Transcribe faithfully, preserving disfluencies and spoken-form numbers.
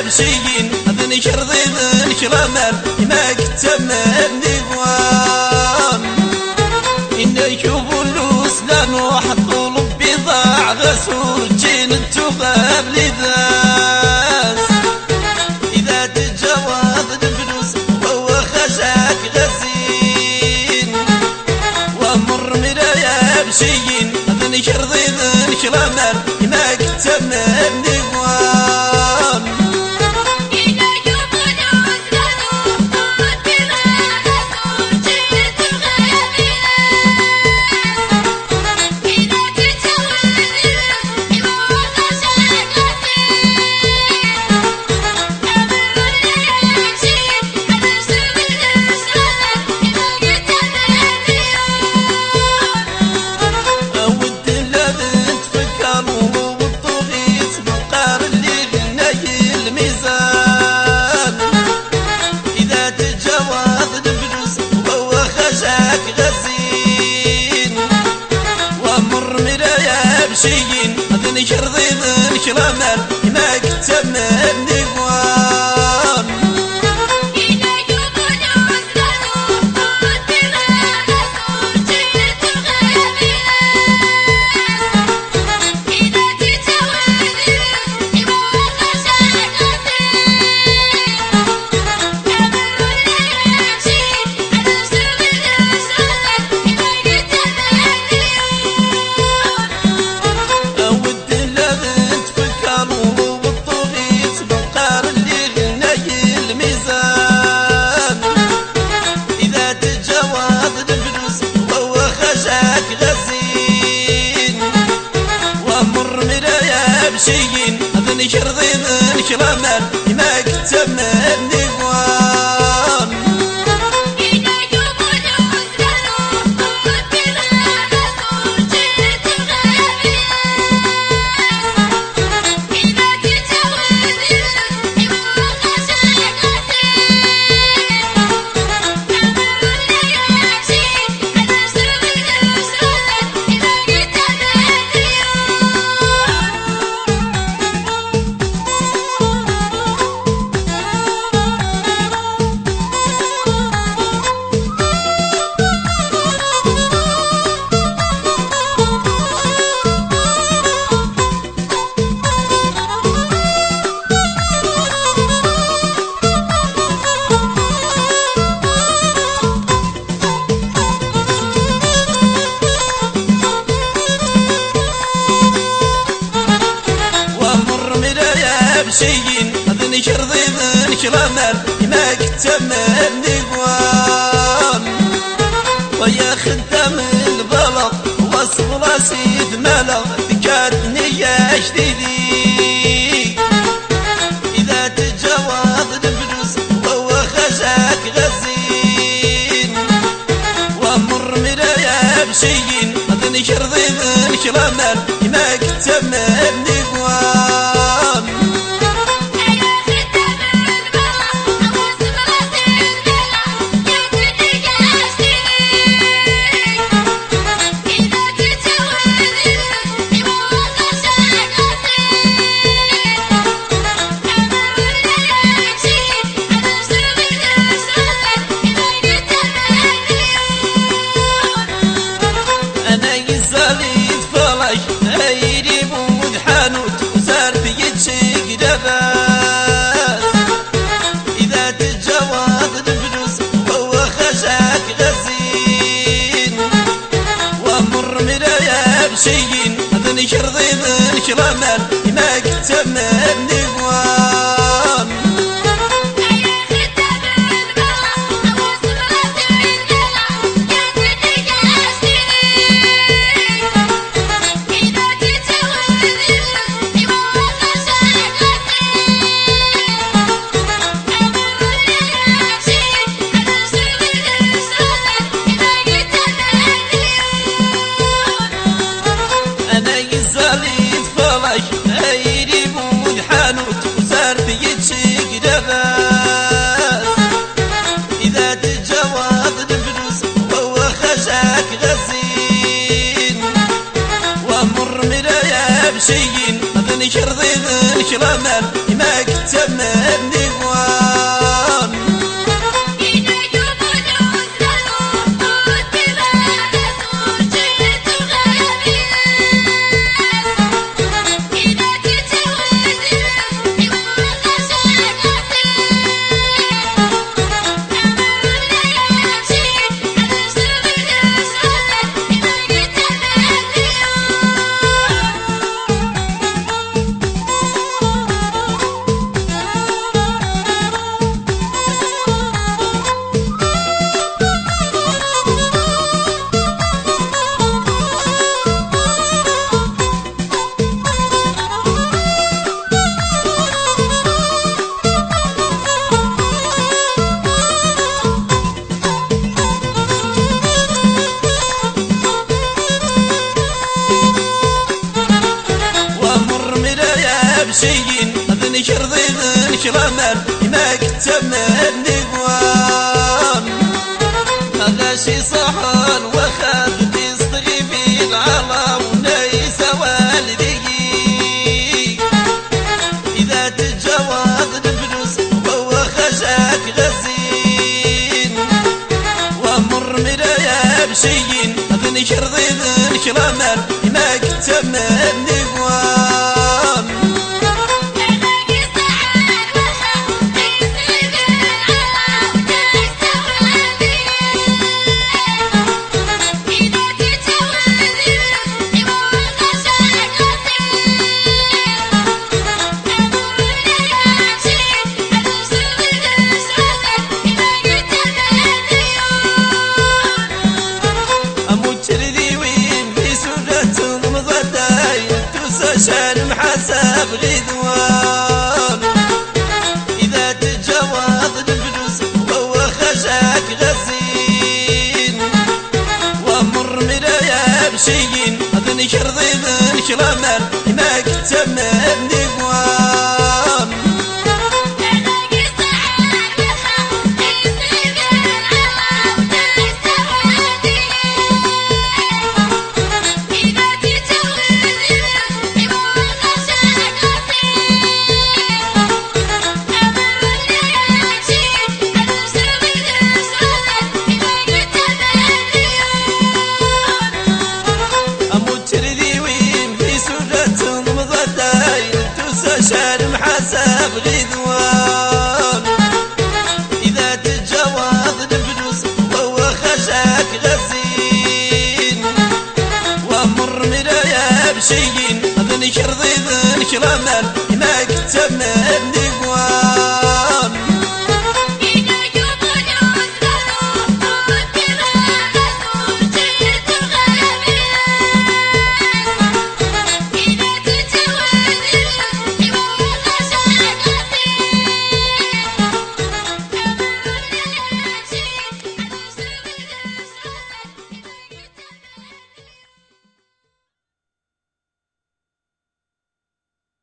بشيين أذن شرضي ذن شرامر ما كتمر نيوان إن يشوفوا الوسلان وحطوا لبي ضاع غسول جين التغاب لذاس إذا تتجاوز الفلوس وهو خشاك غزين ومر مرايا بشيين أذن شرضي ذن شرامر ما كتمر نيوان بشيين أذن شرضي ذن شرامر ما كتمر نيوان بشيين أذن شرضي ذن شرامر ما كتمر نيوان بشيين أذن شرضي ذن شرامر ما كتمر نيوان ويا خدام البلط وصل راسي ملغ ذكرتني يا جديدي إذا تتجاوز الفلوس وهو خشاك غزين ومر مرايا بشيين أذن شرضي ذن شرامر ما كتمر نيوان إذا تتجاوز الفلوس وهو خشاك غزين ومر مرايا بشيين أذن شرضي ذن شرامر ما كتمر نيوان شيين أذن شرضي ذن شرامر ما كتمني قوان شيين أذن شرضي ذن شرمر ما كتمني قوان هذا شي صحان وخاف تستغي في العالم وليس والدي إذا تتجاوز الفلوس وهو خشاك غزين ومر مرايا بشيين أذن شرضي ذن شرمر ما كتمني قوان عشان محاسب غدوان إذا تتجاوز الفلوس وهو خشاك غزين ومر مرايا بشيين أذن شرضي ذن شرمر ما كتمني قوان عشان محاسب غدوان إذا تتجاوز الفلوس وهو خشاك غزين ومر مرايا بشيء